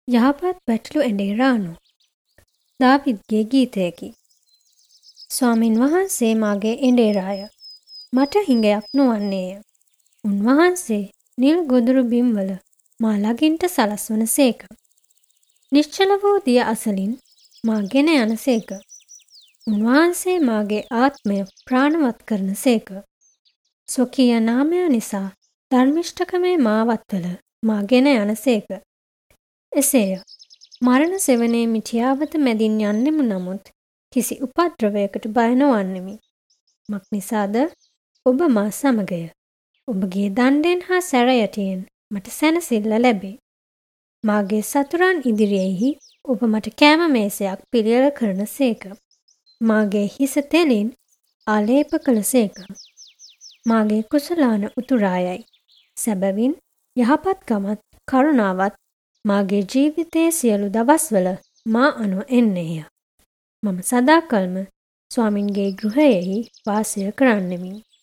යහපත් පැටළු ඇඬේ රානු. දාවිද්ගේ ගීතයකි. ස්වාමින් වහන්සේ මාගේ එඬේරාය. මට හිඟයක් නොවන්නේය. උන්වහන්සේ නිල් ගොදුරු බිම්වල මා ළඟින්ට සලස්වන සේක. නිශ්චල වූ දිය අසලින් මා ගෙන යන සේක. උන්වහන්සේ මාගේ ආත්මය ප්‍රාණවත් කරන සේක. ස්වකීය නාමය නිසා ධර්මිෂ්ඨකමේ මාවත්වල මා ගෙන යන සේක. එසේය. මරණ සෙවනේ මිටියාවත මැදින් යන්නෙමු නමුත් කිසි උපද්‍රවයකට බය නොවන්නෙමි. මක් නිසාද? ඔබ මා සමගය. ඔබගේ දණ්ඩෙන් හා සැරයටියෙන් මට සැනසෙල්ල ලැබේ. මාගේ සතුරන් ඉදිරියෙහි ඔබ මට කෑම මේසයක් පිළියෙල කරන සේක. මාගේ හිස තෙලින් ආලේප කළ සේක. මාගේ කුසලාන උතුරායයි. සැබවින් යහපත්කමත් කරුණාවත් මාගේ ජීවිතයේ සියලු දවස්වල මා අනුව එන්නේය. මම සදාකල්ම ස්වාමින්ගේ ගෘහයෙහි වාසය කරන්නෙමි.